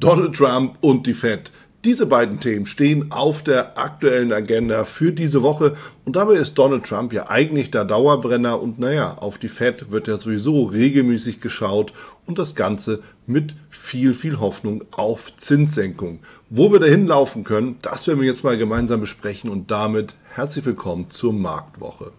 Donald Trump und die Fed. Diese beiden Themen stehen auf der aktuellen Agenda für diese Woche und dabei ist Donald Trump ja eigentlich der Dauerbrenner und auf die Fed wird ja sowieso regelmäßig geschaut und das Ganze mit viel Hoffnung auf Zinssenkung. Wo wir dahin laufen können, das werden wir jetzt mal gemeinsam besprechen und damit herzlich willkommen zur Marktwoche.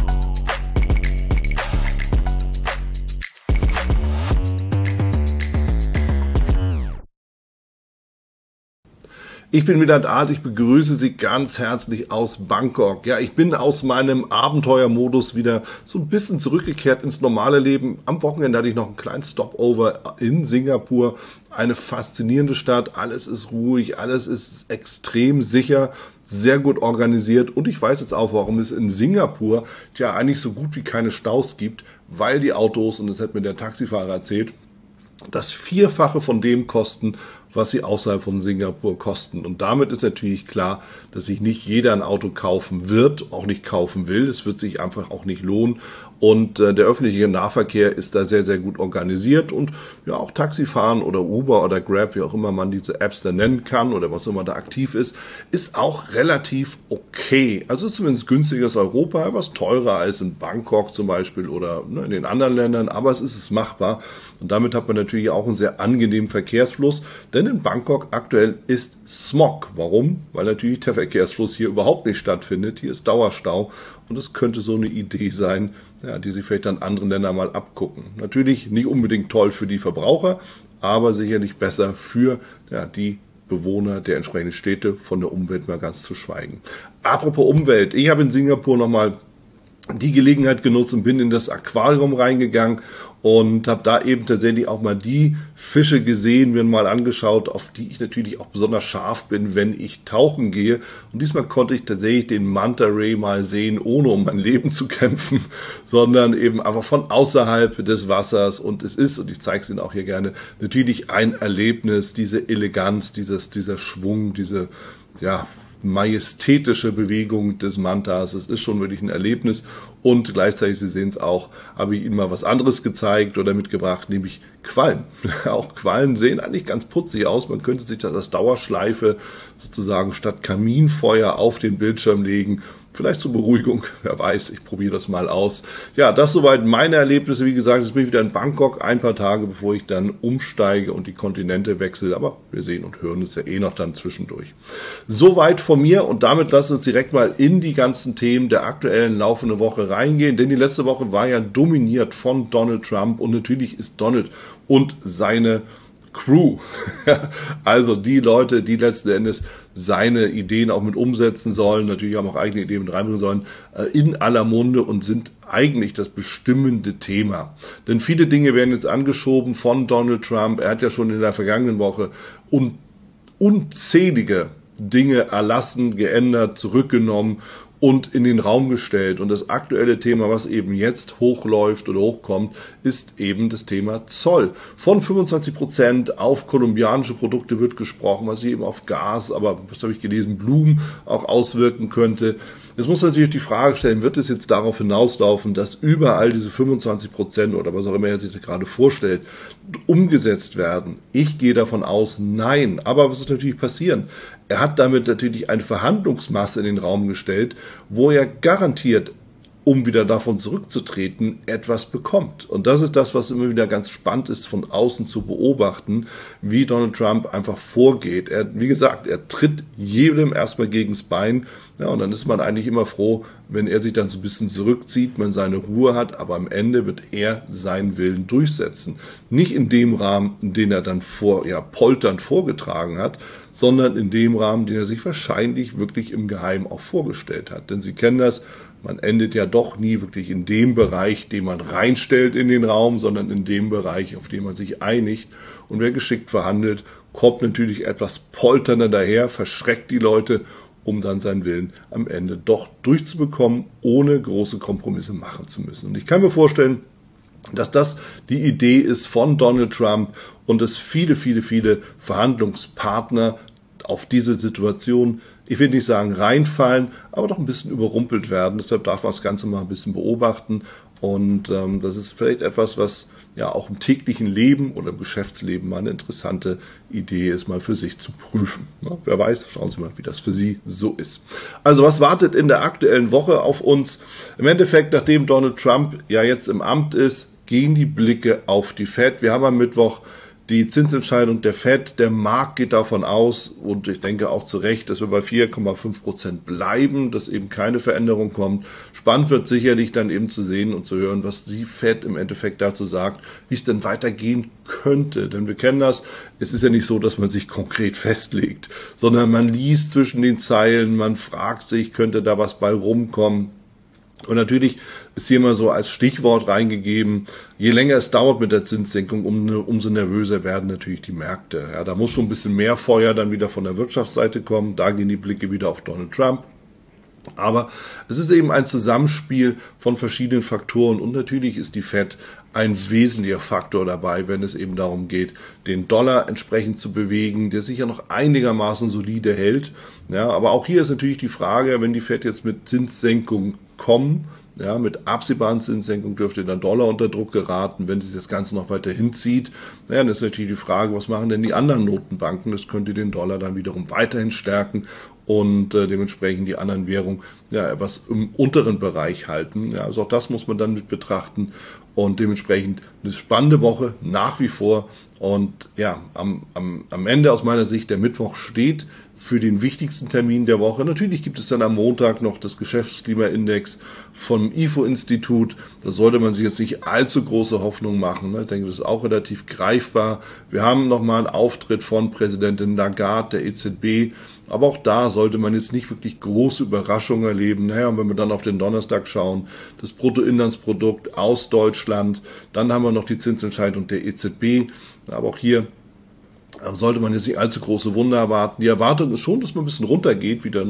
Ich bin Milan Art, ich begrüße Sie ganz herzlich aus Bangkok. Ja, ich bin aus meinem Abenteuermodus wieder so ein bisschen zurückgekehrt ins normale Leben. Am Wochenende hatte ich noch einen kleinen Stopover in Singapur. Eine faszinierende Stadt, alles ist ruhig, alles ist extrem sicher, sehr gut organisiert. Und ich weiß jetzt auch, warum es in Singapur eigentlich so gut wie keine Staus gibt, weil die Autos, und das hat mir der Taxifahrer erzählt, das Vierfache von dem kosten, was sie außerhalb von Singapur kosten. Und damit ist natürlich klar, dass sich nicht jeder ein Auto kaufen wird, auch nicht kaufen will. Es wird sich einfach auch nicht lohnen. Und der öffentliche Nahverkehr ist da sehr gut organisiert. Und ja, auch Taxifahren oder Uber oder Grab, wie auch immer man diese Apps da nennen kann oder was immer da aktiv ist auch relativ okay. Also ist zumindest günstiger als Europa, etwas teurer als in Bangkok zum Beispiel oder in den anderen Ländern, aber es ist machbar. Und damit hat man natürlich auch einen sehr angenehmen Verkehrsfluss, denn in Bangkok aktuell ist Smog. Warum? Weil natürlich der Verkehrsfluss hier überhaupt nicht stattfindet. Hier ist Dauerstau und es könnte so eine Idee sein, die Sie vielleicht an anderen Ländern mal abgucken. Natürlich nicht unbedingt toll für die Verbraucher, aber sicherlich besser für die Bewohner der entsprechenden Städte, von der Umwelt mal ganz zu schweigen. Apropos Umwelt, ich habe in Singapur nochmal die Gelegenheit genutzt und bin in das Aquarium reingegangen und habe da eben tatsächlich auch mal die Fische gesehen, mir mal angeschaut, auf die ich natürlich auch besonders scharf bin, wenn ich tauchen gehe. Und diesmal konnte ich tatsächlich den Manta Ray mal sehen, ohne um mein Leben zu kämpfen, sondern eben einfach von außerhalb des Wassers. Und es ist, und ich zeige es Ihnen auch hier gerne, natürlich ein Erlebnis, diese Eleganz, dieser Schwung, diese majestätische Bewegung des Mantas. Es ist schon wirklich ein Erlebnis und gleichzeitig, Sie sehen es auch, habe ich Ihnen mal was anderes gezeigt oder mitgebracht, nämlich Quallen. Auch Quallen sehen eigentlich ganz putzig aus. Man könnte sich das als Dauerschleife sozusagen statt Kaminfeuer auf den Bildschirm legen. Vielleicht zur Beruhigung, wer weiß, ich probiere das mal aus. Ja, das soweit meine Erlebnisse. Wie gesagt, jetzt bin ich wieder in Bangkok, ein paar Tage, bevor ich dann umsteige und die Kontinente wechsle. Aber wir sehen und hören es ja noch dann zwischendurch. Soweit von mir und damit lassen wir uns direkt mal in die ganzen Themen der aktuellen laufenden Woche reingehen. Denn die letzte Woche war ja dominiert von Donald Trump und natürlich ist Donald und seine Crew, also die Leute, die letzten Endes seine Ideen auch mit umsetzen sollen, natürlich haben auch eigene Ideen mit reinbringen sollen, in aller Munde und sind eigentlich das bestimmende Thema. Denn viele Dinge werden jetzt angeschoben von Donald Trump. Er hat ja schon in der vergangenen Woche unzählige Dinge erlassen, geändert, zurückgenommen und in den Raum gestellt. Und das aktuelle Thema, was eben jetzt hochläuft oder hochkommt, ist eben das Thema Zoll. Von 25% auf kolumbianische Produkte wird gesprochen, was sich eben auf Gas, aber was habe ich gelesen, Blumen auch auswirken könnte. Jetzt muss man natürlich die Frage stellen, wird es jetzt darauf hinauslaufen, dass überall diese 25% oder was auch immer er sich da gerade vorstellt, umgesetzt werden? Ich gehe davon aus, nein. Aber was wird natürlich passieren? Er hat damit natürlich eine Verhandlungsmasse in den Raum gestellt, wo er garantiert, um wieder davon zurückzutreten, etwas bekommt. Und das ist das, was immer wieder ganz spannend ist, von außen zu beobachten, wie Donald Trump einfach vorgeht. Wie gesagt, er tritt jedem erstmal gegens Bein. Ja, und dann ist man eigentlich immer froh, wenn er sich dann so ein bisschen zurückzieht, man seine Ruhe hat, aber am Ende wird er seinen Willen durchsetzen. Nicht in dem Rahmen, den er dann polternd vorgetragen hat, sondern in dem Rahmen, den er sich wahrscheinlich wirklich im Geheimen auch vorgestellt hat. Denn Sie kennen das, man endet ja doch nie wirklich in dem Bereich, den man reinstellt in den Raum, sondern in dem Bereich, auf den man sich einigt. Und wer geschickt verhandelt, kommt natürlich etwas polternder daher, verschreckt die Leute, um dann seinen Willen am Ende doch durchzubekommen, ohne große Kompromisse machen zu müssen. Und ich kann mir vorstellen, dass das die Idee ist von Donald Trump und dass viele Verhandlungspartner auf diese Situation, ich will nicht sagen reinfallen, aber doch ein bisschen überrumpelt werden. Deshalb darf man das Ganze mal ein bisschen beobachten und das ist vielleicht etwas, was ja auch im täglichen Leben oder im Geschäftsleben mal eine interessante Idee ist, mal für sich zu prüfen. Ja, wer weiß, schauen Sie mal, wie das für Sie so ist. Also was wartet in der aktuellen Woche auf uns? Im Endeffekt, nachdem Donald Trump ja jetzt im Amt ist, gehen die Blicke auf die Fed. Wir haben am Mittwoch die Zinsentscheidung der Fed. Der Markt geht davon aus, und ich denke auch zu Recht, dass wir bei 4,5% bleiben, dass eben keine Veränderung kommt. Spannend wird sicherlich dann eben zu sehen und zu hören, was die Fed im Endeffekt dazu sagt, wie es denn weitergehen könnte. Denn wir kennen das, es ist ja nicht so, dass man sich konkret festlegt, sondern man liest zwischen den Zeilen, man fragt sich, könnte da was bei rumkommen. Und natürlich ist hier mal so als Stichwort reingegeben, je länger es dauert mit der Zinssenkung, umso nervöser werden natürlich die Märkte. Ja, da muss schon ein bisschen mehr Feuer dann wieder von der Wirtschaftsseite kommen. Da gehen die Blicke wieder auf Donald Trump. Aber es ist eben ein Zusammenspiel von verschiedenen Faktoren und natürlich ist die Fed ein wesentlicher Faktor dabei, wenn es eben darum geht, den Dollar entsprechend zu bewegen, der sich ja noch einigermaßen solide hält. Ja, aber auch hier ist natürlich die Frage, wenn die Fed jetzt mit Zinssenkungen kommen, ja, mit absehbaren Zinssenkungen dürfte der Dollar unter Druck geraten, wenn sich das Ganze noch weiter hinzieht. Naja, dann ist natürlich die Frage, was machen denn die anderen Notenbanken? Das könnte den Dollar dann wiederum weiterhin stärken und dementsprechend die anderen Währungen ja etwas im unteren Bereich halten. Ja, also auch das muss man dann mit betrachten und dementsprechend eine spannende Woche nach wie vor. Und ja, am Ende aus meiner Sicht der Mittwoch steht für den wichtigsten Termin der Woche. Natürlich gibt es dann am Montag noch das Geschäftsklimaindex vom IFO-Institut. Da sollte man sich jetzt nicht allzu große Hoffnung machen. Ich denke, das ist auch relativ greifbar. Wir haben nochmal einen Auftritt von Präsidentin Lagarde der EZB. Aber auch da sollte man jetzt nicht wirklich große Überraschungen erleben. Naja, und wenn wir dann auf den Donnerstag schauen, das Bruttoinlandsprodukt aus Deutschland, dann haben wir noch die Zinsentscheidung der EZB. Aber auch hier sollte man jetzt nicht allzu große Wunder erwarten. Die Erwartung ist schon, dass man ein bisschen runtergeht, wieder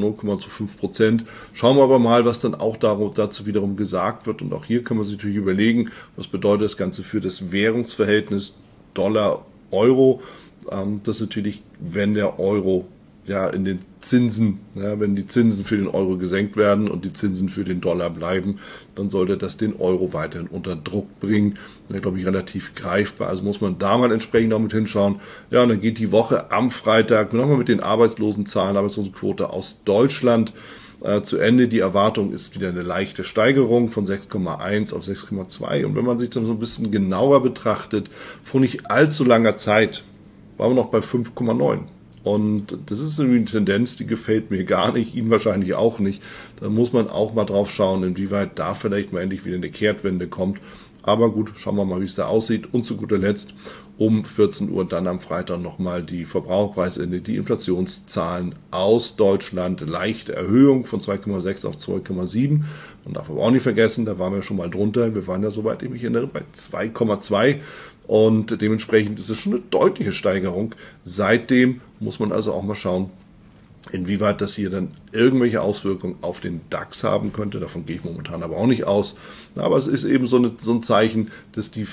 0,5%. Schauen wir aber mal, was dann auch dazu wiederum gesagt wird. Und auch hier kann man sich natürlich überlegen, was bedeutet das Ganze für das Währungsverhältnis Dollar-Euro. Das ist natürlich, wenn der Euro ja in den Zinsen, ja, wenn die Zinsen für den Euro gesenkt werden und die Zinsen für den Dollar bleiben, dann sollte das den Euro weiterhin unter Druck bringen. Ja, glaube ich, relativ greifbar. Also muss man da mal entsprechend auch mit hinschauen. Ja, und dann geht die Woche am Freitag nochmal mit den Arbeitslosenzahlen, Arbeitslosenquote aus Deutschland zu Ende. Die Erwartung ist wieder eine leichte Steigerung von 6,1 auf 6,2. Und wenn man sich dann so ein bisschen genauer betrachtet, vor nicht allzu langer Zeit waren wir noch bei 5,9. Und das ist eine Tendenz, die gefällt mir gar nicht, Ihnen wahrscheinlich auch nicht. Da muss man auch mal drauf schauen, inwieweit da vielleicht mal endlich wieder eine Kehrtwende kommt. Aber gut, schauen wir mal, wie es da aussieht. Und zu guter Letzt um 14 Uhr dann am Freitag nochmal die Verbraucherpreisindex, die Inflationszahlen aus Deutschland. Leichte Erhöhung von 2,6 auf 2,7. Man darf aber auch nicht vergessen, da waren wir schon mal drunter. Wir waren ja, soweit ich mich erinnere, bei 2,2. Und dementsprechend ist es schon eine deutliche Steigerung. Seitdem muss man also auch mal schauen, inwieweit das hier dann irgendwelche Auswirkungen auf den DAX haben könnte. Davon gehe ich momentan aber auch nicht aus. Aber es ist eben so ein Zeichen, dass die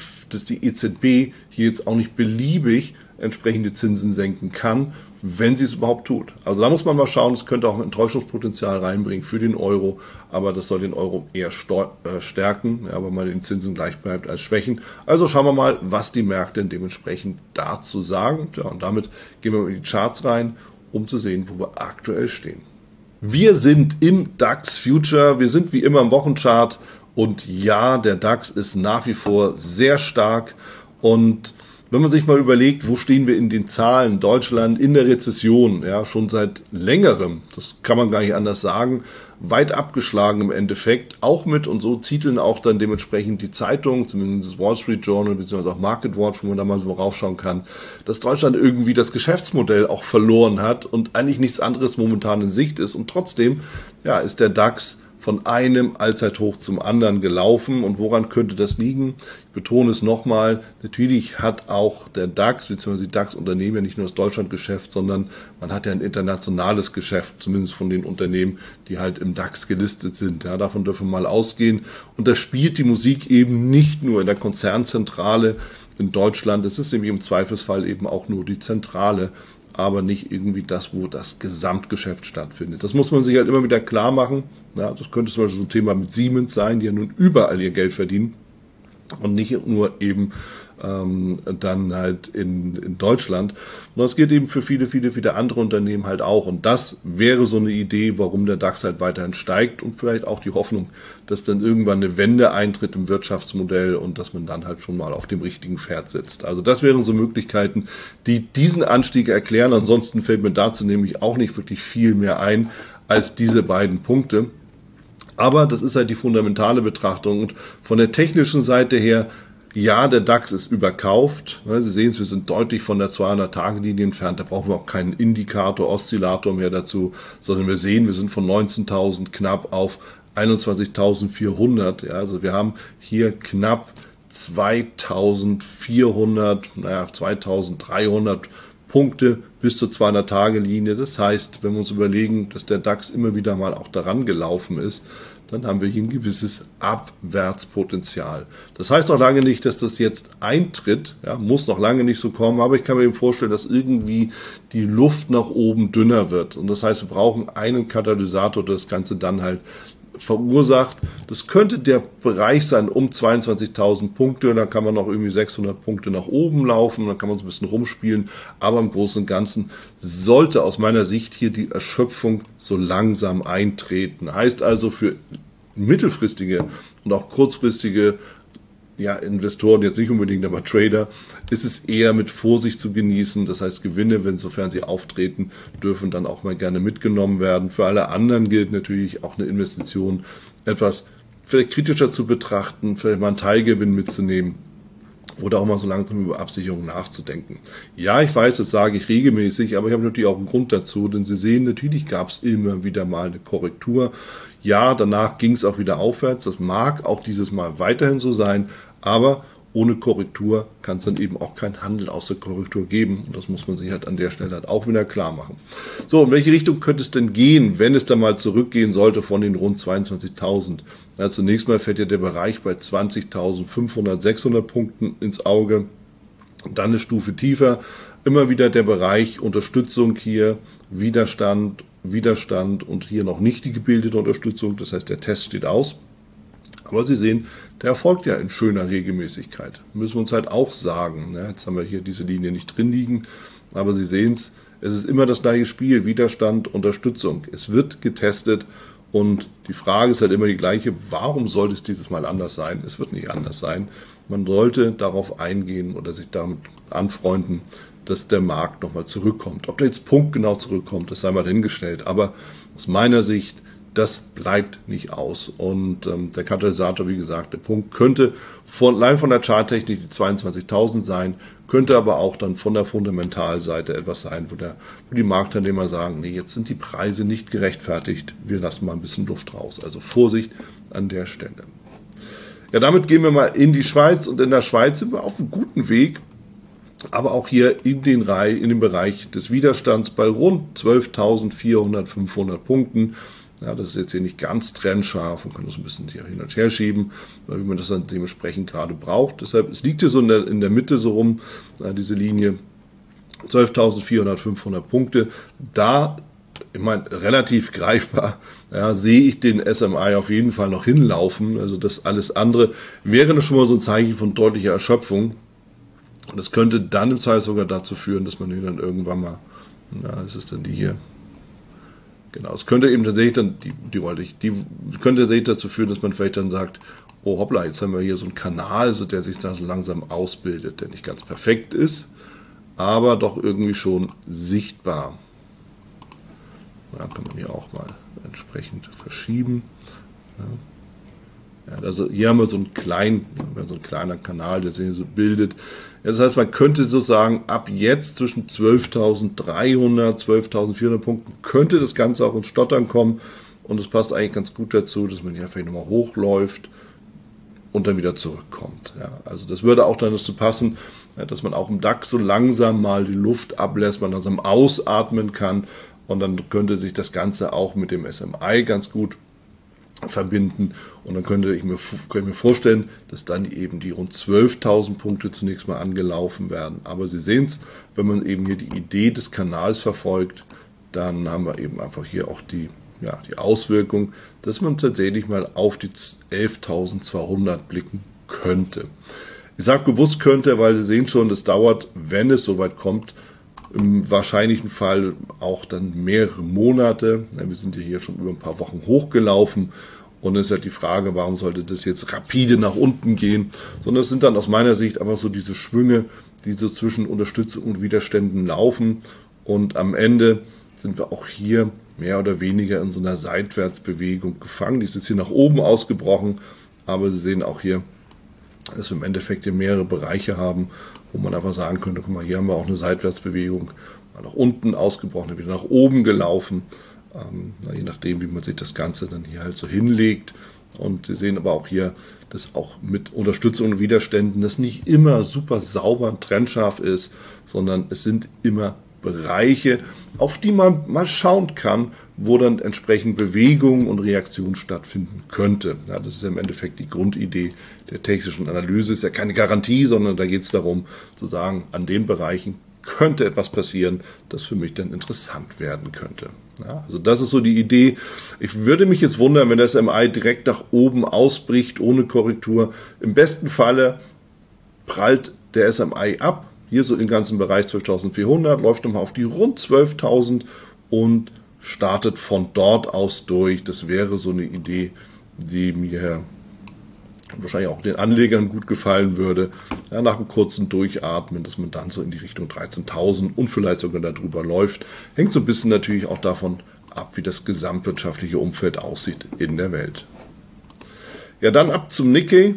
EZB hier jetzt auch nicht beliebig entsprechende Zinsen senken kann, wenn sie es überhaupt tut. Also da muss man mal schauen, es könnte auch ein Enttäuschungspotenzial reinbringen für den Euro, aber das soll den Euro eher stärken, ja, weil man den Zinsen gleich bleibt als schwächen. Also schauen wir mal, was die Märkte dementsprechend dazu sagen. Ja, und damit gehen wir in die Charts rein, um zu sehen, wo wir aktuell stehen. Wir sind im DAX Future, wir sind wie immer im Wochenchart und ja, der DAX ist nach wie vor sehr stark und wenn man sich mal überlegt, wo stehen wir in den Zahlen, Deutschland in der Rezession, ja, schon seit längerem, das kann man gar nicht anders sagen, weit abgeschlagen im Endeffekt, auch mit, und so titeln auch dann dementsprechend die Zeitungen, zumindest das Wall Street Journal, beziehungsweise auch Market Watch, wo man da mal so raufschauen kann, dass Deutschland irgendwie das Geschäftsmodell auch verloren hat und eigentlich nichts anderes momentan in Sicht ist und trotzdem, ja, ist der DAX von einem Allzeithoch zum anderen gelaufen. Und woran könnte das liegen? Ich betone es nochmal, natürlich hat auch der DAX bzw. die DAX-Unternehmen ja nicht nur das Deutschlandgeschäft, sondern man hat ja ein internationales Geschäft, zumindest von den Unternehmen, die halt im DAX gelistet sind. Ja, davon dürfen wir mal ausgehen. Und da spielt die Musik eben nicht nur in der Konzernzentrale in Deutschland, es ist nämlich im Zweifelsfall eben auch nur die Zentrale, aber nicht irgendwie das, wo das Gesamtgeschäft stattfindet. Das muss man sich halt immer wieder klar machen. Ja, das könnte zum Beispiel so ein Thema mit Siemens sein, die ja nun überall ihr Geld verdienen. und nicht nur eben dann halt in Deutschland. Und das gilt eben für viele andere Unternehmen halt auch. Und das wäre so eine Idee, warum der DAX halt weiterhin steigt und vielleicht auch die Hoffnung, dass dann irgendwann eine Wende eintritt im Wirtschaftsmodell und dass man dann halt schon mal auf dem richtigen Pferd sitzt. Also das wären so Möglichkeiten, die diesen Anstieg erklären. Ansonsten fällt mir dazu nämlich auch nicht wirklich viel mehr ein als diese beiden Punkte. Aber das ist halt die fundamentale Betrachtung. Und von der technischen Seite her, ja, der DAX ist überkauft. Sie sehen es, wir sind deutlich von der 200-Tage-Linie entfernt. Da brauchen wir auch keinen Indikator, Oszillator mehr dazu, sondern wir sehen, wir sind von 19.000 knapp auf 21.400. Ja, also wir haben hier knapp 2.400, 2.300 Punkte bis zur 200-Tage-Linie. Das heißt, wenn wir uns überlegen, dass der DAX immer wieder mal auch daran gelaufen ist, dann haben wir hier ein gewisses Abwärtspotenzial. Das heißt noch lange nicht, dass das jetzt eintritt, ja, muss noch lange nicht so kommen, aber ich kann mir eben vorstellen, dass irgendwie die Luft nach oben dünner wird. Und das heißt, wir brauchen einen Katalysator, der das Ganze dann halt verursacht. Das könnte der Bereich sein um 22.000 Punkte, da kann man noch irgendwie 600 Punkte nach oben laufen, dann kann man so ein bisschen rumspielen, aber im Großen und Ganzen sollte aus meiner Sicht hier die Erschöpfung so langsam eintreten. Heißt also für mittelfristige und auch kurzfristige Investoren, jetzt nicht unbedingt, aber Trader, ist es eher mit Vorsicht zu genießen. Das heißt, Gewinne, sofern sie auftreten, dürfen dann auch mal gerne mitgenommen werden. Für alle anderen gilt natürlich auch eine Investition etwas vielleicht kritischer zu betrachten, vielleicht mal einen Teilgewinn mitzunehmen oder auch mal so langsam über Absicherung nachzudenken. Ja, ich weiß, das sage ich regelmäßig, aber ich habe natürlich auch einen Grund dazu, denn Sie sehen, natürlich gab es immer wieder mal eine Korrektur. Ja, danach ging es auch wieder aufwärts. Das mag auch dieses Mal weiterhin so sein, aber ohne Korrektur kann es dann eben auch keinen Handel aus der Korrektur geben. Und das muss man sich halt an der Stelle halt auch wieder klar machen. So, in welche Richtung könnte es denn gehen, wenn es dann mal zurückgehen sollte von den rund 22.000? Ja, zunächst mal fällt ja der Bereich bei 20.500, 600 Punkten ins Auge. Und dann eine Stufe tiefer. Immer wieder der Bereich Unterstützung hier, Widerstand und hier noch nicht die gebildete Unterstützung. Das heißt, der Test steht aus. Aber Sie sehen, der erfolgt ja in schöner Regelmäßigkeit. Müssen wir uns halt auch sagen. Ja, jetzt haben wir hier diese Linie nicht drin liegen, aber Sie sehen es ist immer das gleiche Spiel, Widerstand, Unterstützung. Es wird getestet und die Frage ist halt immer die gleiche, warum sollte es dieses Mal anders sein? Es wird nicht anders sein. Man sollte darauf eingehen oder sich damit anfreunden, dass der Markt nochmal zurückkommt. Ob der jetzt punktgenau zurückkommt, das sei mal dahingestellt. Aber aus meiner Sicht, das bleibt nicht aus. Und der Katalysator, wie gesagt, der Punkt könnte allein von der Charttechnik die 22.000 sein, könnte aber auch dann von der Fundamentalseite etwas sein, wo die Marktteilnehmer sagen, nee, jetzt sind die Preise nicht gerechtfertigt, wir lassen mal ein bisschen Luft raus. Also Vorsicht an der Stelle. Ja, damit gehen wir mal in die Schweiz und in der Schweiz sind wir auf einem guten Weg, aber auch hier in dem Bereich des Widerstands bei rund 12.400, 500 Punkten. Ja, das ist jetzt hier nicht ganz trennscharf und kann das ein bisschen hier hin und her schieben, wie man das dann dementsprechend gerade braucht. Deshalb, es liegt hier so in der Mitte so rum, diese Linie 12.400, 500 Punkte. Da, ich meine, relativ greifbar, ja, sehe ich den SMI auf jeden Fall noch hinlaufen. Also das alles andere wäre schon mal so ein Zeichen von deutlicher Erschöpfung. Und das könnte dann im Zweifel sogar dazu führen, dass man hier dann irgendwann mal, das ist dann die hier, genau, es könnte eben tatsächlich dann, die könnte tatsächlich dazu führen, dass man vielleicht dann sagt, oh hoppla, jetzt haben wir hier so einen Kanal, so der sich da so langsam ausbildet, der nicht ganz perfekt ist, aber doch irgendwie schon sichtbar. Da kann man hier auch mal entsprechend verschieben. Ja, also hier haben wir so einen kleiner Kanal, der sich so bildet. Ja, das heißt, man könnte so sagen, ab jetzt zwischen 12.300, 12.400 Punkten könnte das Ganze auch ins Stottern kommen. Und es passt eigentlich ganz gut dazu, dass man hier vielleicht nochmal hochläuft und dann wieder zurückkommt. Ja, also das würde auch dann dazu passen, dass man auch im DAX so langsam mal die Luft ablässt, man langsam ausatmen kann. Und dann könnte sich das Ganze auch mit dem SMI ganz gut verbinden und dann könnte ich mir vorstellen, dass dann eben die rund 12.000 Punkte zunächst mal angelaufen werden. Aber Sie sehen es, wenn man eben hier die Idee des Kanals verfolgt, dann haben wir eben einfach hier auch die Auswirkung, dass man tatsächlich mal auf die 11.200 blicken könnte. Ich sage bewusst könnte, weil Sie sehen schon, es dauert, wenn es soweit kommt, im wahrscheinlichen Fall auch dann mehrere Monate. Wir sind ja hier schon über ein paar Wochen hochgelaufen und es ist halt die Frage, warum sollte das jetzt rapide nach unten gehen, sondern es sind dann aus meiner Sicht einfach so diese Schwünge, die so zwischen Unterstützung und Widerständen laufen und am Ende sind wir auch hier mehr oder weniger in so einer Seitwärtsbewegung gefangen. Die ist jetzt hier nach oben ausgebrochen, aber Sie sehen auch hier, dass wir im Endeffekt hier mehrere Bereiche haben, wo man einfach sagen könnte, guck mal, hier haben wir auch eine Seitwärtsbewegung, mal nach unten ausgebrochen, wieder nach oben gelaufen, je nachdem, wie man sich das Ganze dann hier halt so hinlegt. Und Sie sehen aber auch hier, dass auch mit Unterstützung und Widerständen das nicht immer super sauber und trennscharf ist, sondern es sind immer Bereiche, auf die man mal schauen kann, wo dann entsprechend Bewegung und Reaktion stattfinden könnte. Ja, das ist ja im Endeffekt die Grundidee der technischen Analyse. Ist ja keine Garantie, sondern da geht es darum zu sagen, an den Bereichen könnte etwas passieren, das für mich dann interessant werden könnte. Ja, also das ist so die Idee. Ich würde mich jetzt wundern, wenn das MI direkt nach oben ausbricht, ohne Korrektur. Im besten Falle prallt der SMI ab, hier so im ganzen Bereich 12.400, läuft nochmal auf die rund 12.000 und startet von dort aus durch. Das wäre so eine Idee, die mir wahrscheinlich auch den Anlegern gut gefallen würde. Ja, nach einem kurzen Durchatmen, dass man dann so in die Richtung 13.000 und vielleicht sogar darüber läuft. Hängt so ein bisschen natürlich auch davon ab, wie das gesamtwirtschaftliche Umfeld aussieht in der Welt. Ja, dann ab zum Nikkei.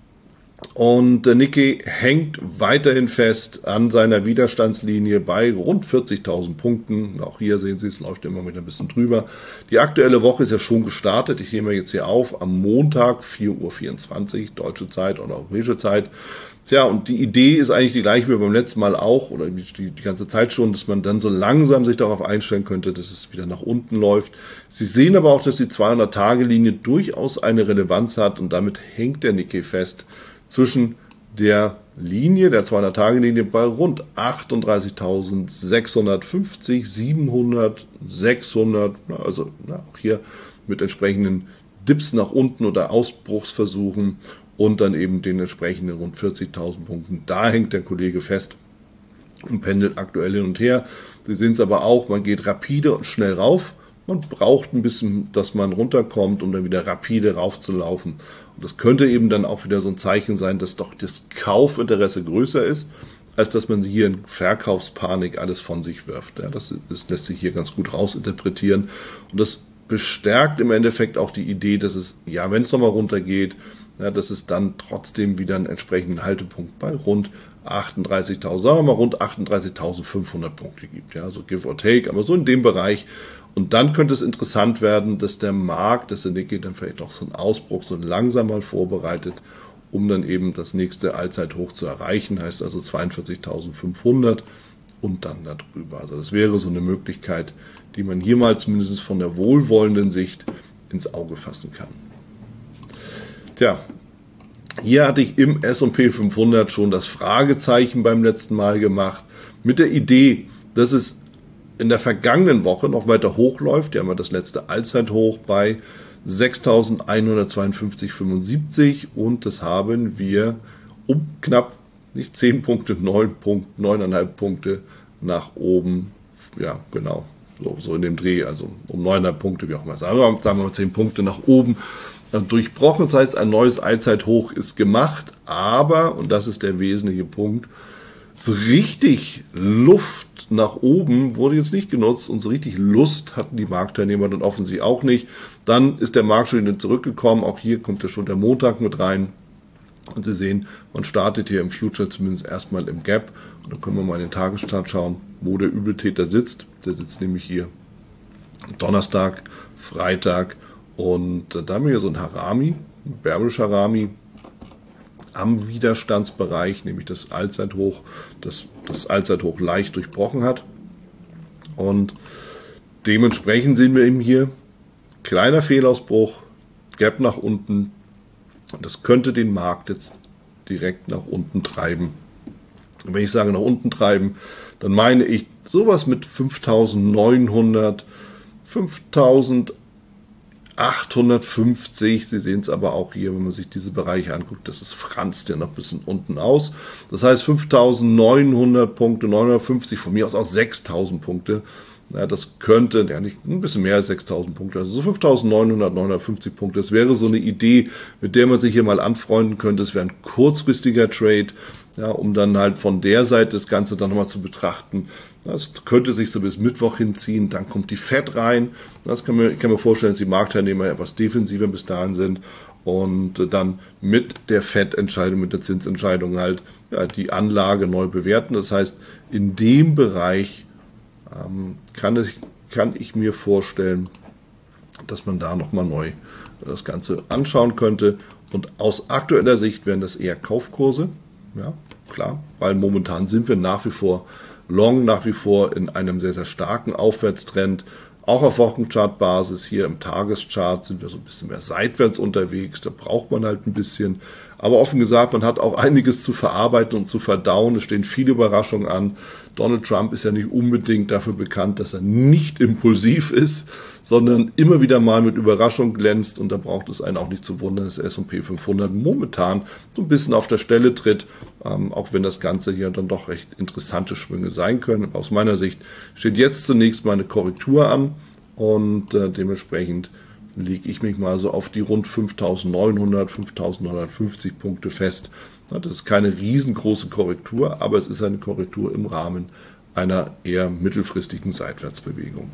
Und der Nikkei hängt weiterhin fest an seiner Widerstandslinie bei rund 40.000 Punkten. Auch hier sehen Sie, es läuft immer mit ein bisschen drüber. Die aktuelle Woche ist ja schon gestartet. Ich nehme jetzt hier auf am Montag 4:24 Uhr deutsche Zeit oder europäische Zeit. Tja, und die Idee ist eigentlich die gleiche wie beim letzten Mal auch, oder die ganze Zeit schon, dass man dann so langsam sich darauf einstellen könnte, dass es wieder nach unten läuft. Sie sehen aber auch, dass die 200-Tage-Linie durchaus eine Relevanz hat und damit hängt der Nikkei fest zwischen der Linie, der 200-Tage-Linie bei rund 38.650, 700, 600, also auch hier mit entsprechenden Dips nach unten oder Ausbruchsversuchen und dann eben den entsprechenden rund 40.000 Punkten. Da hängt der Kollege fest und pendelt aktuell hin und her. Sie sehen es aber auch, man geht rapide und schnell rauf. Man braucht ein bisschen, dass man runterkommt, um dann wieder rapide raufzulaufen. Und das könnte eben dann auch wieder so ein Zeichen sein, dass doch das Kaufinteresse größer ist, als dass man hier in Verkaufspanik alles von sich wirft. Ja, das lässt sich hier ganz gut rausinterpretieren. Und das bestärkt im Endeffekt auch die Idee, dass es, ja, wenn es nochmal runtergeht, ja, dass es dann trotzdem wieder einen entsprechenden Haltepunkt bei rund 38.000, sagen wir mal rund 38.500 Punkte gibt. Ja, so give or take, aber so in dem Bereich. Und dann könnte es interessant werden, dass der Markt, dass der Nikkei dann vielleicht auch so einen Ausbruch so langsam mal vorbereitet, um dann eben das nächste Allzeithoch zu erreichen, heißt also 42.500 und dann darüber. Also das wäre so eine Möglichkeit, die man hier mal zumindest von der wohlwollenden Sicht ins Auge fassen kann. Tja, hier hatte ich im S&P 500 schon das Fragezeichen beim letzten Mal gemacht, mit der Idee, dass es in der vergangenen Woche noch weiter hochläuft. Hier haben wir das letzte Allzeithoch bei 6.152,75 und das haben wir um knapp, nicht 10 Punkte, 9,5 Punkte nach oben, ja genau, so in dem Dreh, also um 9,5 Punkte, wie auch immer, sagen wir mal 10 Punkte nach oben durchbrochen. Das heißt, ein neues Allzeithoch ist gemacht, aber, und das ist der wesentliche Punkt, so richtig Luft nach oben wurde jetzt nicht genutzt und so richtig Lust hatten die Marktteilnehmer dann offensichtlich auch nicht. Dann ist der Markt schon wieder zurückgekommen. Auch hier kommt ja schon der Montag mit rein. Und Sie sehen, man startet hier im Future zumindest erstmal im Gap. Und dann können wir mal in den Tageschart schauen, wo der Übeltäter sitzt. Der sitzt nämlich hier Donnerstag, Freitag. Und da haben wir hier so ein Harami, ein Bearish Harami, am Widerstandsbereich, nämlich das Allzeithoch, das Allzeithoch leicht durchbrochen hat. Und dementsprechend sehen wir eben hier, kleiner Fehlausbruch, Gap nach unten. Das könnte den Markt jetzt direkt nach unten treiben. Und wenn ich sage nach unten treiben, dann meine ich sowas mit 5.900, 5.800, 850, Sie sehen es aber auch hier, wenn man sich diese Bereiche anguckt, das ist franzt ja noch ein bisschen unten aus. Das heißt 5.900 Punkte, 950, von mir aus auch 6.000 Punkte. Ja, das könnte, ja nicht, ein bisschen mehr als 6.000 Punkte, also so 5.900, 950 Punkte. Das wäre so eine Idee, mit der man sich hier mal anfreunden könnte. Es wäre ein kurzfristiger Trade, ja, um dann halt von der Seite das Ganze dann nochmal zu betrachten. Das könnte sich so bis Mittwoch hinziehen, dann kommt die Fed rein. Das kann man vorstellen, dass die Marktteilnehmer etwas defensiver bis dahin sind und dann mit der Fed-Entscheidung, mit der Zinsentscheidung halt ja, die Anlage neu bewerten. Das heißt, in dem Bereich kann ich mir vorstellen, dass man da nochmal neu das Ganze anschauen könnte. Und aus aktueller Sicht wären das eher Kaufkurse. Ja, klar, weil momentan sind wir nach wie vor long, nach wie vor in einem sehr, sehr starken Aufwärtstrend. Auch auf Wochenchartbasis, hier im Tageschart sind wir so ein bisschen mehr seitwärts unterwegs. Da braucht man halt ein bisschen. Aber offen gesagt, man hat auch einiges zu verarbeiten und zu verdauen. Es stehen viele Überraschungen an. Donald Trump ist ja nicht unbedingt dafür bekannt, dass er nicht impulsiv ist, sondern immer wieder mal mit Überraschung glänzt. Und da braucht es einen auch nicht zu wundern, dass der S&P 500 momentan so ein bisschen auf der Stelle tritt, auch wenn das Ganze hier dann doch recht interessante Schwünge sein können. Aus meiner Sicht steht jetzt zunächst mal eine Korrektur an und dementsprechend lege ich mich mal so auf die rund 5.900, 5.950 Punkte fest. Das ist keine riesengroße Korrektur, aber es ist eine Korrektur im Rahmen einer eher mittelfristigen Seitwärtsbewegung.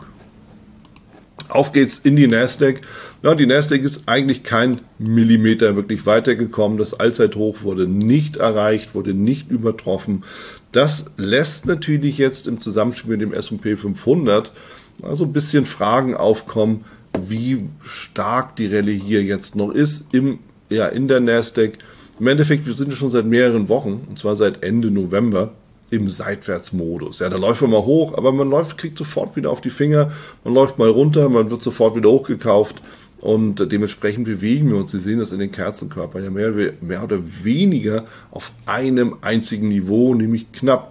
Auf geht's in die Nasdaq. Ja, die Nasdaq ist eigentlich kein Millimeter wirklich weitergekommen. Das Allzeithoch wurde nicht erreicht, wurde nicht übertroffen. Das lässt natürlich jetzt im Zusammenspiel mit dem S&P 500 also ein bisschen Fragen aufkommen, wie stark die Rallye hier jetzt noch ist in der Nasdaq. Im Endeffekt, wir sind schon seit mehreren Wochen, und zwar seit Ende November, im Seitwärtsmodus. Ja, da läuft man mal hoch, aber man kriegt sofort wieder auf die Finger, man läuft mal runter, man wird sofort wieder hochgekauft und dementsprechend bewegen wir uns. Sie sehen das in den Kerzenkörpern ja mehr oder weniger auf einem einzigen Niveau, nämlich knapp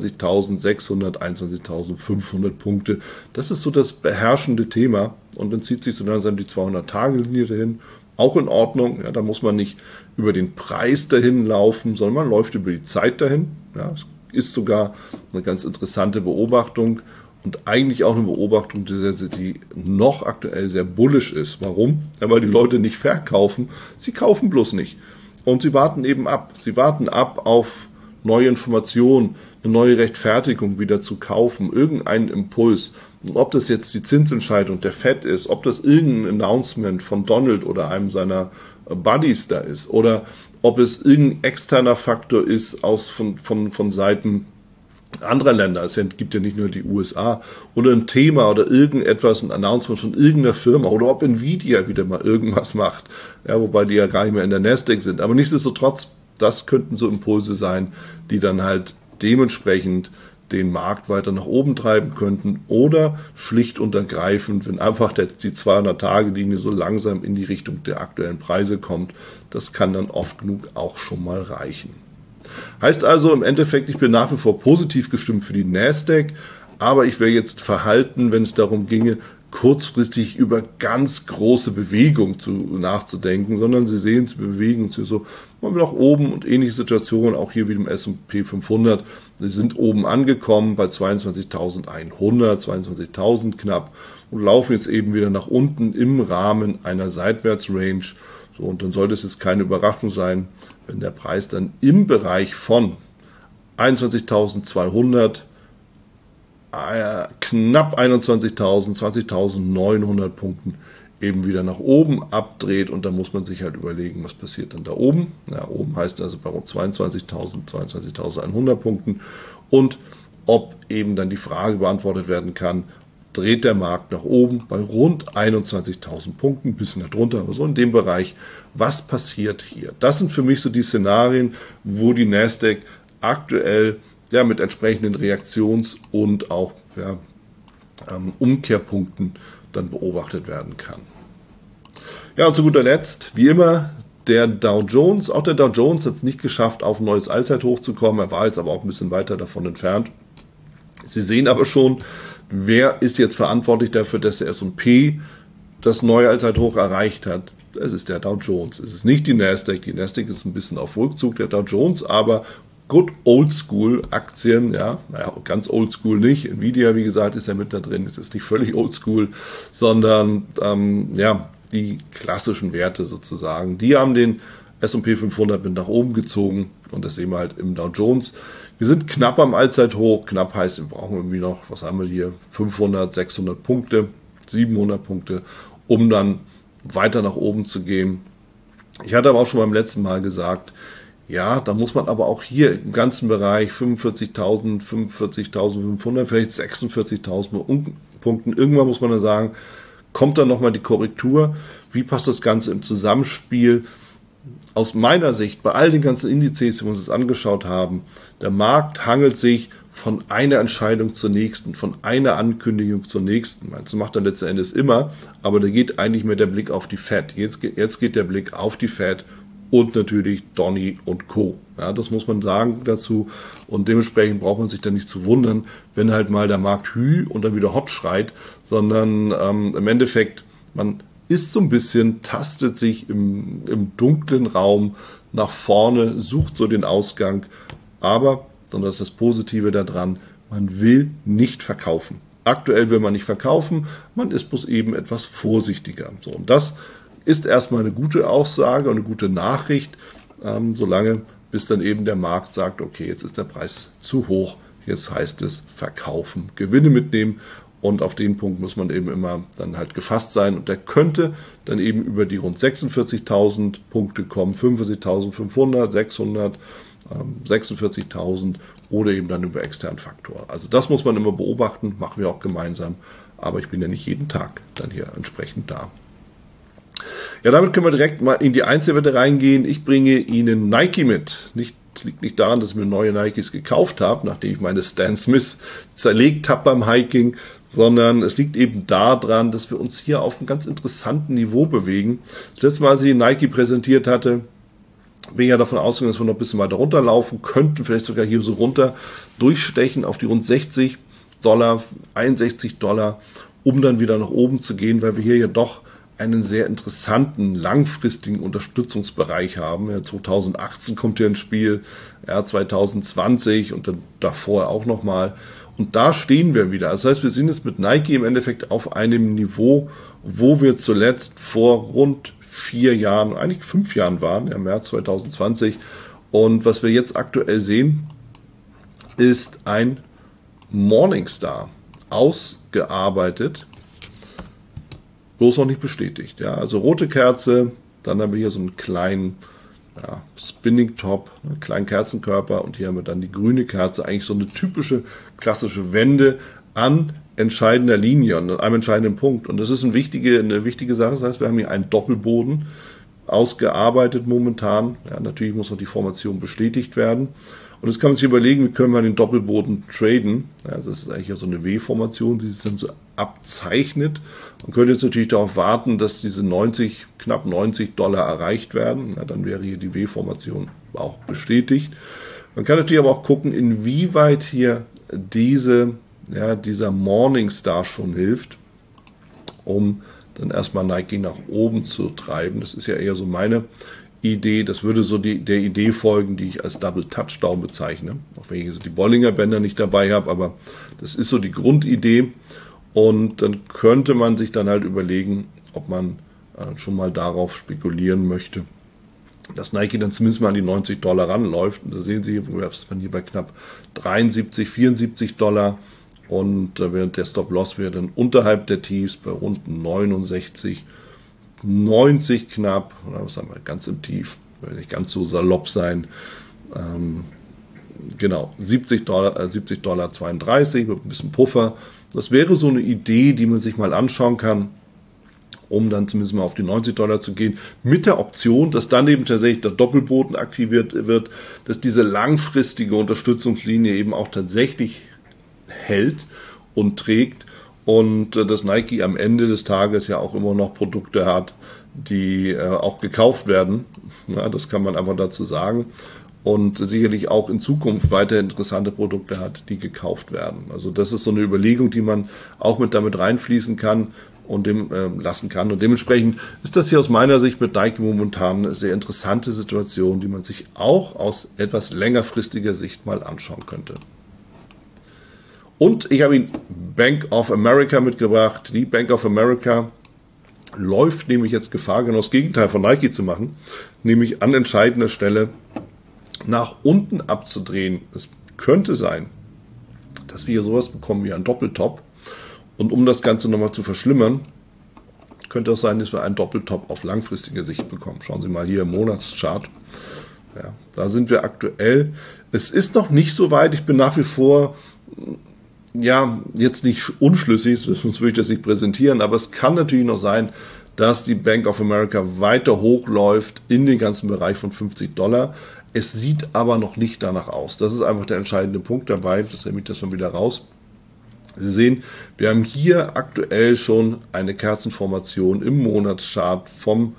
21.600, 21.500 Punkte. Das ist so das beherrschende Thema und dann zieht sich so langsam die 200-Tage-Linie dahin. Auch in Ordnung, ja, da muss man nicht über den Preis dahin laufen, sondern man läuft über die Zeit dahin. Ja, es ist sogar eine ganz interessante Beobachtung und eigentlich auch eine Beobachtung, die noch aktuell sehr bullisch ist. Warum? Ja, weil die Leute nicht verkaufen, sie kaufen bloß nicht. Und sie warten eben ab. Sie warten ab auf neue Informationen, eine neue Rechtfertigung wieder zu kaufen, irgendeinen Impuls. Und ob das jetzt die Zinsentscheidung der Fed ist, ob das irgendein Announcement von Donald oder einem seiner Buddies da ist oder ob es irgendein externer Faktor ist von Seiten anderer Länder. Es gibt ja nicht nur die USA oder ein Thema oder irgendetwas, ein Announcement von irgendeiner Firma oder ob Nvidia wieder mal irgendwas macht, ja, wobei die ja gar nicht mehr in der Nasdaq sind. Aber nichtsdestotrotz, das könnten so Impulse sein, die dann halt dementsprechend den Markt weiter nach oben treiben könnten oder schlicht und ergreifend, wenn einfach die 200-Tage-Linie so langsam in die Richtung der aktuellen Preise kommt, das kann dann oft genug auch schon mal reichen. Heißt also im Endeffekt, ich bin nach wie vor positiv gestimmt für die Nasdaq, aber ich wäre jetzt verhalten, wenn es darum ginge, kurzfristig über ganz große Bewegung nachzudenken, sondern Sie sehen, sie bewegen sich so mal nach oben und ähnliche Situationen, auch hier wie im S&P 500. Sie sind oben angekommen bei 22.100, 22.000 knapp und laufen jetzt eben wieder nach unten im Rahmen einer Seitwärtsrange. So, und dann sollte es jetzt keine Überraschung sein, wenn der Preis dann im Bereich von 21.200 knapp 21.000, 20.900 Punkten eben wieder nach oben abdreht und da muss man sich halt überlegen, was passiert dann da oben. Ja, oben heißt also bei rund 22.000, 22.100 Punkten und ob eben dann die Frage beantwortet werden kann, dreht der Markt nach oben bei rund 21.000 Punkten, ein bisschen darunter, aber so in dem Bereich, was passiert hier? Das sind für mich so die Szenarien, wo die Nasdaq aktuell ja mit entsprechenden Reaktions- und auch Umkehrpunkten dann beobachtet werden kann. Ja, und zu guter Letzt, wie immer, der Dow Jones. Auch der Dow Jones hat es nicht geschafft, auf ein neues Allzeithoch zu kommen. Er war jetzt aber auch ein bisschen weiter davon entfernt. Sie sehen aber schon, wer ist jetzt verantwortlich dafür, dass der S&P das neue Allzeithoch erreicht hat, das ist der Dow Jones. Es ist nicht die Nasdaq. Die Nasdaq ist ein bisschen auf Rückzug, der Dow Jones, aber good oldschool Aktien, ja, naja, ganz oldschool nicht. Nvidia, wie gesagt, ist ja mit da drin. Es ist nicht völlig oldschool, sondern ja, die klassischen Werte sozusagen. Die haben den S&P 500 mit nach oben gezogen und das sehen wir halt im Dow Jones. Wir sind knapp am Allzeithoch. Knapp heißt, wir brauchen irgendwie noch, was haben wir hier, 500, 600 Punkte, 700 Punkte, um dann weiter nach oben zu gehen. Ich hatte aber auch schon beim letzten Mal gesagt, ja, da muss man aber auch hier im ganzen Bereich 45.000, 45.500, vielleicht 46.000 Punkten. Irgendwann muss man dann sagen, kommt dann nochmal die Korrektur. Wie passt das Ganze im Zusammenspiel? Aus meiner Sicht, bei all den ganzen Indizes, die wir uns jetzt angeschaut haben, der Markt hangelt sich von einer Entscheidung zur nächsten, von einer Ankündigung zur nächsten. Das macht er letzten Endes immer, aber da geht eigentlich mehr der Blick auf die Fed. Jetzt geht der Blick auf die Fed und natürlich Donny und Co. Ja, das muss man sagen dazu und dementsprechend braucht man sich da nicht zu wundern, wenn halt mal der Markt hü und dann wieder hot schreit, sondern im Endeffekt, man ist so ein bisschen, tastet sich im dunklen Raum nach vorne, sucht so den Ausgang, aber, und das ist das Positive daran, man will nicht verkaufen. Aktuell will man nicht verkaufen, man ist bloß eben etwas vorsichtiger. So, und das ist erstmal eine gute Aussage und eine gute Nachricht, solange bis dann eben der Markt sagt, okay, jetzt ist der Preis zu hoch, jetzt heißt es verkaufen, Gewinne mitnehmen. Und auf den Punkt muss man eben immer dann halt gefasst sein. Und der könnte dann eben über die rund 46.000 Punkte kommen, 45.500, 600, 46.000 oder eben dann über externen Faktor. Also das muss man immer beobachten, machen wir auch gemeinsam. Aber ich bin ja nicht jeden Tag dann hier entsprechend da. Ja, damit können wir direkt mal in die Einzelwerte reingehen. Ich bringe Ihnen Nike mit. Es liegt nicht daran, dass ich mir neue Nikes gekauft habe, nachdem ich meine Stan Smith zerlegt habe beim Hiking, sondern es liegt eben daran, dass wir uns hier auf einem ganz interessanten Niveau bewegen. Das letzte Mal, als ich Nike präsentiert hatte, bin ich ja davon ausgegangen, dass wir noch ein bisschen weiter runterlaufen könnten, vielleicht sogar hier so runter durchstechen auf die rund $60, $61, um dann wieder nach oben zu gehen, weil wir hier ja doch einen sehr interessanten, langfristigen Unterstützungsbereich haben. Ja, 2018 kommt hier ins Spiel, ja, 2020 und dann davor auch nochmal. Und da stehen wir wieder. Das heißt, wir sind jetzt mit Nike im Endeffekt auf einem Niveau, wo wir zuletzt vor rund 4 Jahren, eigentlich 5 Jahren waren, im März 2020. Und was wir jetzt aktuell sehen, ist ein Morningstar, ausgearbeitet, bloß noch nicht bestätigt. Ja, also rote Kerze, dann haben wir hier so einen kleinen Spinning Top, einen kleinen Kerzenkörper und hier haben wir dann die grüne Kerze, eigentlich so eine typische klassische Wende an entscheidender Linie, an einem entscheidenden Punkt. Und das ist eine wichtige Sache. Das heißt, wir haben hier einen Doppelboden ausgearbeitet momentan. Ja, natürlich muss noch die Formation bestätigt werden. Und jetzt kann man sich überlegen, wie können wir den Doppelboden traden. Ja, das ist eigentlich so eine W-Formation, die sich dann so abzeichnet. Man könnte jetzt natürlich darauf warten, dass diese knapp $90 erreicht werden. Ja, dann wäre hier die W-Formation auch bestätigt. Man kann natürlich aber auch gucken, inwieweit hier dieser Morningstar schon hilft, um dann erstmal Nike nach oben zu treiben. Das ist ja eher so meine Idee, das würde so der Idee folgen, die ich als Double Touchdown bezeichne, auch wenn ich jetzt die Bollinger Bänder nicht dabei habe, aber das ist so die Grundidee und dann könnte man sich dann halt überlegen, ob man schon mal darauf spekulieren möchte, dass Nike dann zumindest mal an die $90 ranläuft und da sehen Sie, dass man hier bei knapp $73, $74 und während der Stop-Loss wäre dann unterhalb der Tiefs bei rund 69, 90 knapp, oder was haben wir, ganz im Tief, will nicht ganz so salopp sein, genau, $70,32 mit ein bisschen Puffer. Das wäre so eine Idee, die man sich mal anschauen kann, um dann zumindest mal auf die $90 zu gehen, mit der Option, dass dann eben tatsächlich der Doppelboden aktiviert wird, dass diese langfristige Unterstützungslinie eben auch tatsächlich hält und trägt. Und dass Nike am Ende des Tages ja auch immer noch Produkte hat, die auch gekauft werden. Ja, das kann man einfach dazu sagen. Und sicherlich auch in Zukunft weiter interessante Produkte hat, die gekauft werden. Also das ist so eine Überlegung, die man auch damit reinfließen kann. und dem lassen kann. Und dementsprechend ist das hier aus meiner Sicht mit Nike momentan eine sehr interessante Situation, die man sich auch aus etwas längerfristiger Sicht mal anschauen könnte. Und ich habe Ihnen Bank of America mitgebracht. Die Bank of America läuft nämlich jetzt Gefahr, genau das Gegenteil von Nike zu machen, nämlich an entscheidender Stelle nach unten abzudrehen. Es könnte sein, dass wir hier sowas bekommen wie einen Doppeltop. Und um das Ganze nochmal zu verschlimmern, könnte es sein, dass wir einen Doppeltop auf langfristige Sicht bekommen. Schauen Sie mal hier im Monatschart. Ja, da sind wir aktuell. Es ist noch nicht so weit. Ich bin nach wie vor, ja, jetzt nicht unschlüssig, sonst würde ich das nicht präsentieren, aber es kann natürlich noch sein, dass die Bank of America weiter hochläuft in den ganzen Bereich von $50. Es sieht aber noch nicht danach aus. Das ist einfach der entscheidende Punkt dabei. Das nehme ich das schon wieder raus. Sie sehen, wir haben hier aktuell schon eine Kerzenformation im Monatschart vom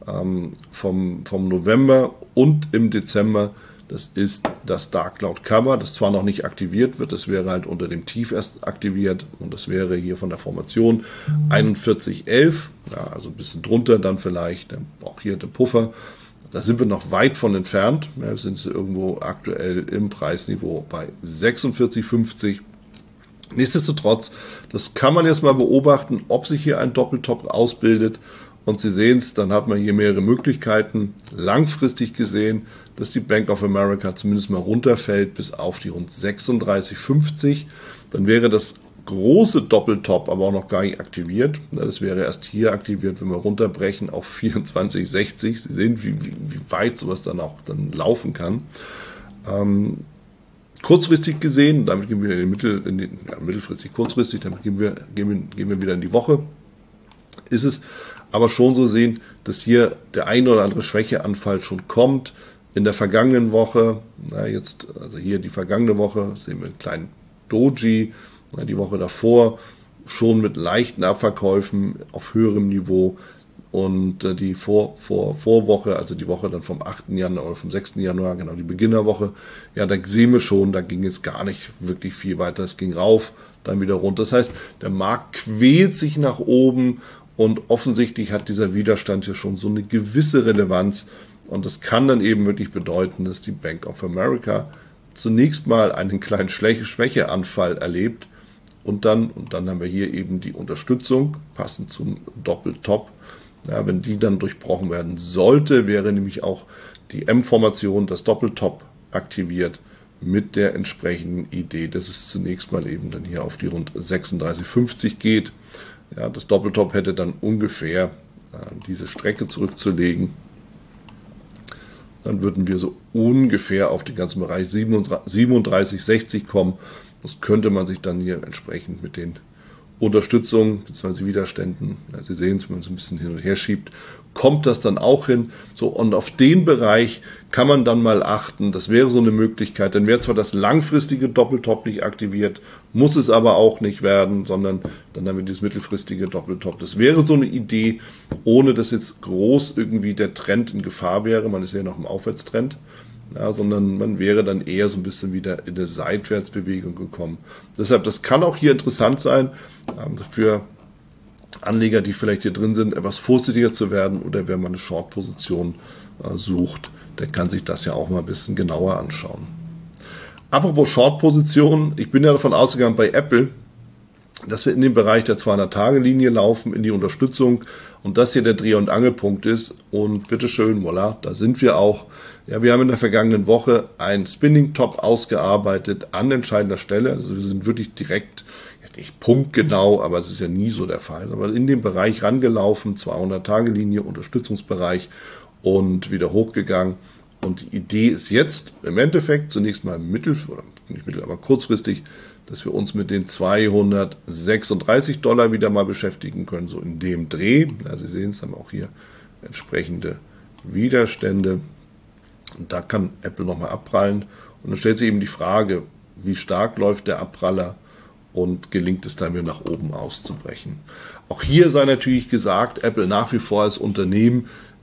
November und im Dezember. Das ist das Dark Cloud Cover, das zwar noch nicht aktiviert wird, das wäre halt unter dem Tief erst aktiviert und das wäre hier von der Formation 4111, ja, also ein bisschen drunter dann vielleicht, auch hier der Puffer. Da sind wir noch weit von entfernt, ja, sind irgendwo aktuell im Preisniveau bei 46,50. Nichtsdestotrotz, das kann man jetzt mal beobachten, ob sich hier ein Doppeltop ausbildet. Und Sie sehen es, dann hat man hier mehrere Möglichkeiten. Langfristig gesehen, dass die Bank of America zumindest mal runterfällt bis auf die rund 36,50. Dann wäre das große Doppeltop aber auch noch gar nicht aktiviert. Das wäre erst hier aktiviert, wenn wir runterbrechen auf 24,60. Sie sehen, wie weit sowas dann auch dann laufen kann. Kurzfristig gesehen, damit gehen wir mittelfristig, kurzfristig, damit gehen wir wieder in die Woche, ist es aber schon so sehen, dass hier der ein oder andere Schwächeanfall schon kommt. In der vergangenen Woche, also hier die vergangene Woche, sehen wir einen kleinen Doji, die Woche davor schon mit leichten Abverkäufen auf höherem Niveau. Und die Vorwoche, also die Woche dann vom 8. Januar oder vom 6. Januar, genau die Beginnerwoche, ja, da sehen wir schon, da ging es gar nicht wirklich viel weiter. Es ging rauf, dann wieder runter. Das heißt, der Markt quält sich nach oben und offensichtlich hat dieser Widerstand hier schon so eine gewisse Relevanz. Und das kann dann eben wirklich bedeuten, dass die Bank of America zunächst mal einen kleinen Schwächeanfall erlebt. Und dann haben wir hier eben die Unterstützung, passend zum Doppeltop. Ja, wenn die dann durchbrochen werden sollte, wäre nämlich auch die M-Formation, das Doppeltop, aktiviert mit der entsprechenden Idee, dass es zunächst mal eben dann hier auf die rund 36,50 geht. Ja, das Doppeltop hätte dann ungefähr diese Strecke zurückzulegen. Dann würden wir so ungefähr auf den ganzen Bereich 37,60 kommen. Das könnte man sich dann hier entsprechend mit den Unterstützung bzw. Widerständen, ja, Sie sehen es, wenn man es ein bisschen hin und her schiebt, kommt das dann auch hin. So, und auf den Bereich kann man dann mal achten. Das wäre so eine Möglichkeit. Dann wäre zwar das langfristige Doppeltop nicht aktiviert, muss es aber auch nicht werden, sondern dann haben wir dieses mittelfristige Doppeltop. Das wäre so eine Idee, ohne dass jetzt groß irgendwie der Trend in Gefahr wäre. Man ist ja noch im Aufwärtstrend. Ja, sondern man wäre dann eher so ein bisschen wieder in eine Seitwärtsbewegung gekommen. Deshalb, das kann auch hier interessant sein, für Anleger, die vielleicht hier drin sind, etwas vorsichtiger zu werden oder wer mal eine Short-Position sucht, der kann sich das ja auch mal ein bisschen genauer anschauen. Apropos Short-Position, ich bin ja davon ausgegangen bei Apple, dass wir in den Bereich der 200-Tage-Linie laufen, in die Unterstützung und das hier der Dreh- und Angelpunkt ist und bitteschön, voilà, da sind wir auch. Ja, wir haben in der vergangenen Woche einen Spinning-Top ausgearbeitet an entscheidender Stelle, also wir sind wirklich direkt, nicht punktgenau, aber es ist ja nie so der Fall, aber in den Bereich rangelaufen, 200-Tage-Linie, Unterstützungsbereich und wieder hochgegangen und die Idee ist jetzt im Endeffekt zunächst mal aber kurzfristig, dass wir uns mit den $236 wieder mal beschäftigen können, so in dem Dreh. Ja, Sie sehen es, haben auch hier entsprechende Widerstände. Und da kann Apple nochmal abprallen. Und dann stellt sich eben die Frage, wie stark läuft der Abpraller und gelingt es dann wieder nach oben auszubrechen. Auch hier sei natürlich gesagt, Apple nach wie vor als Unternehmen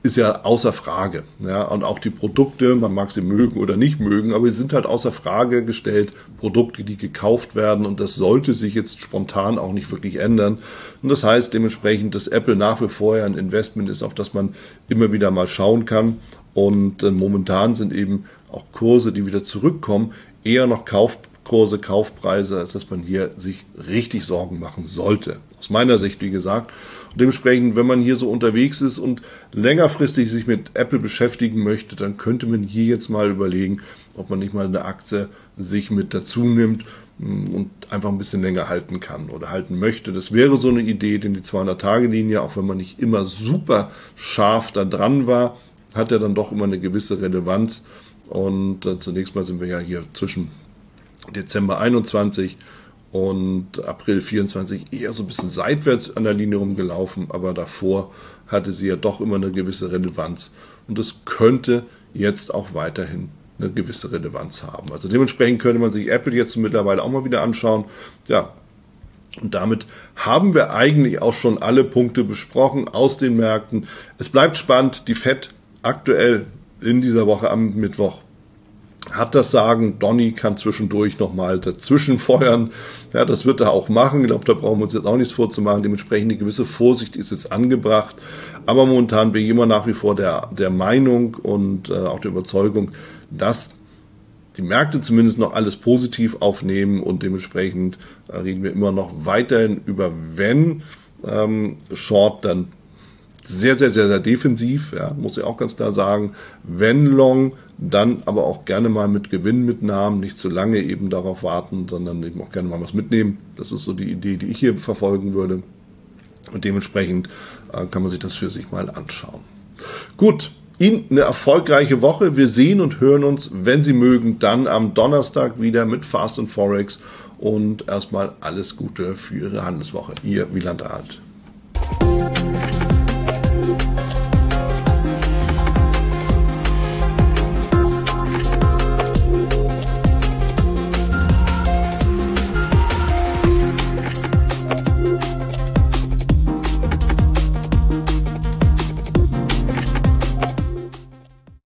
ist ja außer Frage. Ja, und auch die Produkte, man mag sie mögen oder nicht mögen, aber sie sind halt außer Frage gestellt, Produkte, die gekauft werden, und das sollte sich jetzt spontan auch nicht wirklich ändern. Und das heißt dementsprechend, dass Apple nach wie vor ein Investment ist, auf das man immer wieder mal schauen kann. Und momentan sind eben auch Kurse, die wieder zurückkommen, eher noch Kaufkurse, Kaufpreise, als dass man hier sich richtig Sorgen machen sollte. Aus meiner Sicht, wie gesagt. Und dementsprechend, wenn man hier so unterwegs ist und längerfristig sich mit Apple beschäftigen möchte, dann könnte man hier jetzt mal überlegen, ob man nicht mal eine Aktie sich mit dazu nimmt und einfach ein bisschen länger halten kann oder halten möchte. Das wäre so eine Idee, denn die 200-Tage-Linie, auch wenn man nicht immer super scharf da dran war, hat ja dann doch immer eine gewisse Relevanz. Und zunächst mal sind wir ja hier zwischen Dezember 21 und April 24 eher so ein bisschen seitwärts an der Linie rumgelaufen, aber davor hatte sie ja doch immer eine gewisse Relevanz. Und das könnte jetzt auch weiterhin eine gewisse Relevanz haben. Also dementsprechend könnte man sich Apple jetzt mittlerweile auch mal wieder anschauen. Ja, und damit haben wir eigentlich auch schon alle Punkte besprochen aus den Märkten. Es bleibt spannend. Die Fed aktuell in dieser Woche am Mittwoch hat das Sagen. Donny kann zwischendurch nochmal dazwischen feuern. Ja, das wird er auch machen. Ich glaube, da brauchen wir uns jetzt auch nichts vorzumachen. Dementsprechend eine gewisse Vorsicht ist jetzt angebracht. Aber momentan bin ich immer nach wie vor der Meinung und auch der Überzeugung, dass die Märkte zumindest noch alles positiv aufnehmen, und dementsprechend reden wir immer noch weiterhin über, wenn Short, dann sehr, sehr, sehr, sehr defensiv, ja, muss ich auch ganz klar sagen. Wenn Long, dann aber auch gerne mal mit Gewinnmitnahmen, nicht zu lange eben darauf warten, sondern eben auch gerne mal was mitnehmen. Das ist so die Idee, die ich hier verfolgen würde. Und dementsprechend kann man sich das für sich mal anschauen. Gut, Ihnen eine erfolgreiche Woche. Wir sehen und hören uns, wenn Sie mögen, dann am Donnerstag wieder mit Fast & Forex. Und erstmal alles Gute für Ihre Handelswoche. Ihr Wieland Rath.